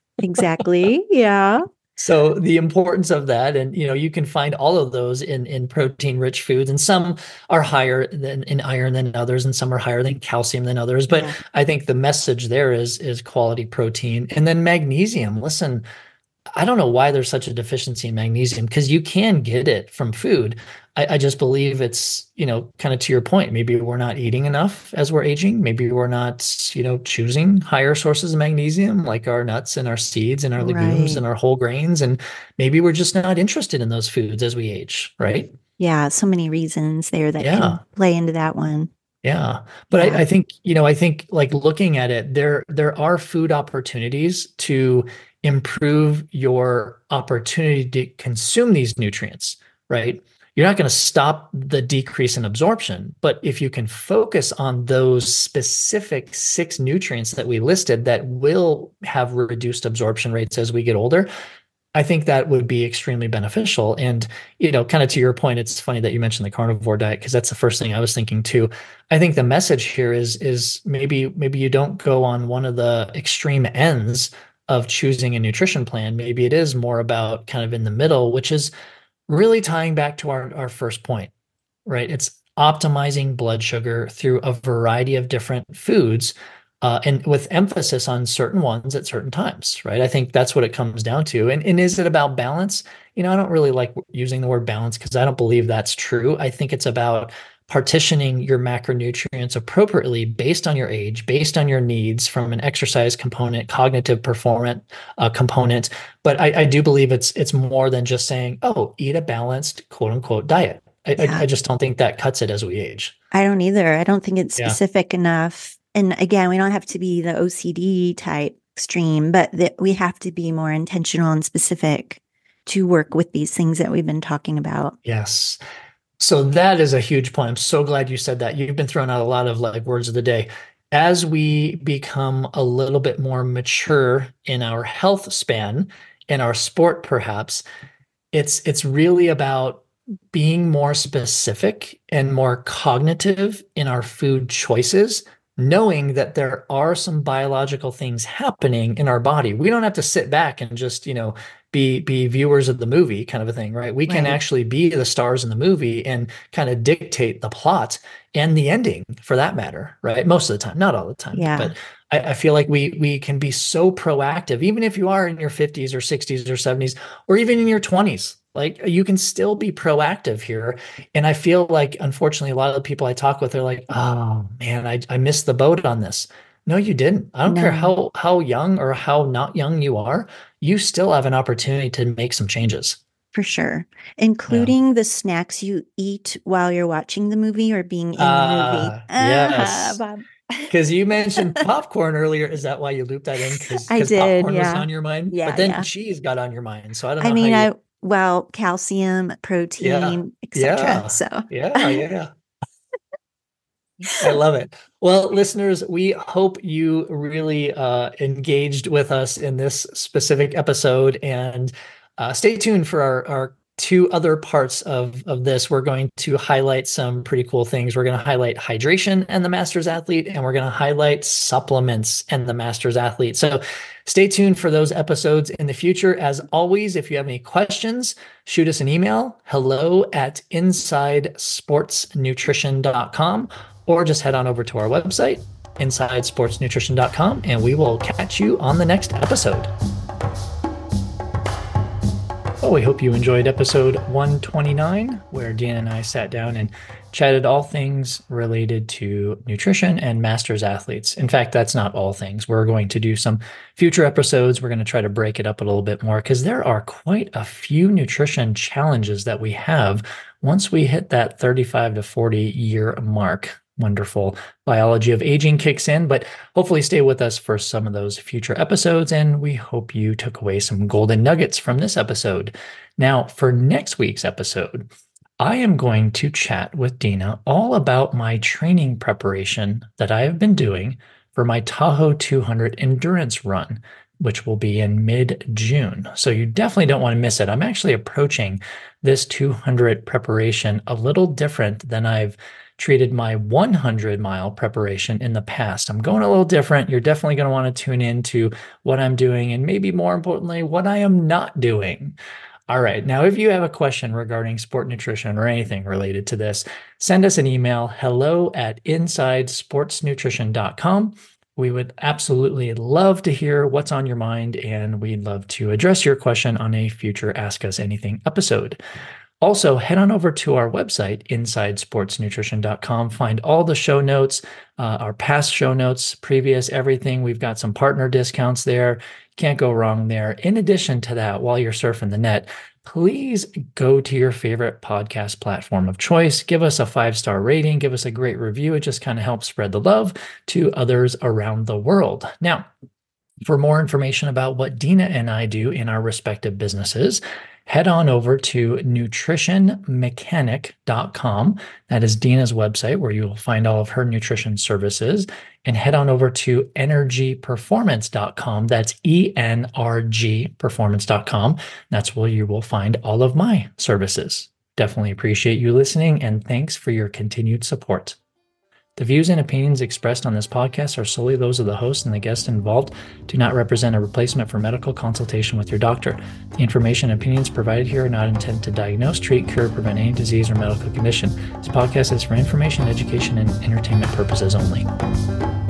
Exactly. Yeah. So the importance of that, and you know, you can find all of those in in protein rich foods, and some are higher than in iron than others, and some are higher than calcium than others. But Yeah. I think the message there is is quality protein, and then magnesium. Listen, I don't know why there's such a deficiency in magnesium because you can get it from food. I, I just believe it's, you know, kind of to your point. Maybe we're not eating enough as we're aging. Maybe we're not, you know, choosing higher sources of magnesium like our nuts and our seeds and our legumes Right. and our whole grains. And maybe we're just not interested in those foods as we age, right? Yeah. So many reasons there that Yeah. can play into that one. Yeah. But Yeah. I, I think, you know, I think like looking at it, there there are food opportunities to improve your opportunity to consume these nutrients, right? You're not going to stop the decrease in absorption, but if you can focus on those specific six nutrients that we listed that will have reduced absorption rates as we get older, I think that would be extremely beneficial. And, you know, kind of to your point, it's funny that you mentioned the carnivore diet because that's the first thing I was thinking too. I think the message here is is maybe maybe you don't go on one of the extreme ends of choosing a nutrition plan. Maybe it is more about kind of in the middle, which is really tying back to our, our first point, right? It's optimizing blood sugar through a variety of different foods, uh, and with emphasis on certain ones at certain times, right? I think that's what it comes down to. And, and is it about balance? You know, I don't really like using the word balance because I don't believe that's true. I think it's about partitioning your macronutrients appropriately based on your age, based on your needs from an exercise component, cognitive performance uh, component. But I, I do believe it's it's more than just saying, oh, eat a balanced quote unquote diet. I, I, Yeah. I just don't think that cuts it as we age. I don't either. I don't think it's Yeah. specific enough. And again, we don't have to be the O C D type extreme, but that we have to be more intentional and specific to work with these things that we've been talking about. Yes. So that is a huge point. I'm so glad you said that. You've been throwing out a lot of like words of the day. As we become a little bit more mature in our health span, in our sport, perhaps, it's it's really about being more specific and more cognitive in our food choices, knowing that there are some biological things happening in our body. We don't have to sit back and just, you know, be be viewers of the movie kind of a thing, right? We can Right. actually be the stars in the movie and kind of dictate the plot and the ending for that matter, right? Most of the time, not all the time, Yeah. but I, I feel like we we can be so proactive, even if you are in your fifties or sixties or seventies, or even in your twenties. Like you can still be proactive here. And I feel like, unfortunately, a lot of the people I talk with are like, oh man, I, I missed the boat on this. No, you didn't. I don't care No, how how young or how not young you are, you still have an opportunity to make some changes. for sure. Yeah. Including the snacks you eat while you're watching the movie or being in the movie. Ah, Uh-huh, yes. Bob. Because you mentioned popcorn earlier. Is that why you looped that in? Because I because did. popcorn was Yeah. on your mind, but Yeah. then Yeah. cheese got on your mind. So I don't I know how mean, you. I, well, calcium, Yeah, protein, et cetera. yeah, So, yeah, yeah. I love it. Well, listeners, we hope you really uh, engaged with us in this specific episode, and uh, stay tuned for our, our two other parts of, of this. We're going to highlight some pretty cool things. We're going to highlight hydration and the master's athlete, and we're going to highlight supplements and the master's athlete. So stay tuned for those episodes in the future. As always, if you have any questions, shoot us an email, hello at inside sports nutrition dot com, or just head on over to our website, inside sports nutrition dot com, and we will catch you on the next episode. Well, we hope you enjoyed episode one twenty-nine, where Dina and I sat down and chatted all things related to nutrition and masters athletes. In fact, that's not all things. We're going to do some future episodes. We're going to try to break it up a little bit more because there are quite a few nutrition challenges that we have once we hit that thirty-five to forty year mark. Wonderful biology of aging kicks in, but hopefully stay with us for some of those future episodes, and we hope you took away some golden nuggets from this episode. Now, for next week's episode, I am going to chat with Dina all about my training preparation that I have been doing for my Tahoe two hundred endurance run, which will be in mid-June. So you definitely don't want to miss it. I'm actually approaching this two hundred preparation a little different than I've treated my one hundred mile preparation in the past. I'm going a little different. You're definitely going to want to tune into what I'm doing, and maybe more importantly, what I am not doing. All right. Now, if you have a question regarding sport nutrition or anything related to this, send us an email, hello at inside sports nutrition dot com. We would absolutely love to hear what's on your mind, and we'd love to address your question on a future Ask Us Anything episode. Also, head on over to our website, inside sports nutrition dot com. Find all the show notes, uh, our past show notes, previous, everything. We've got some partner discounts there. Can't go wrong there. In addition to that, while you're surfing the net, please go to your favorite podcast platform of choice. Give us a five-star rating. Give us a great review. It just kind of helps spread the love to others around the world. Now, for more information about what Dina and I do in our respective businesses, head on over to nutrition mechanic dot com. That is Dina's website, where you will find all of her nutrition services. And head on over to energy performance dot com. That's E N R G performance dot com. That's where you will find all of my services. Definitely appreciate you listening, and thanks for your continued support. The views and opinions expressed on this podcast are solely those of the host and the guests involved, do not represent a replacement for medical consultation with your doctor. The information and opinions provided here are not intended to diagnose, treat, cure, or prevent any disease or medical condition. This podcast is for information, education, and entertainment purposes only.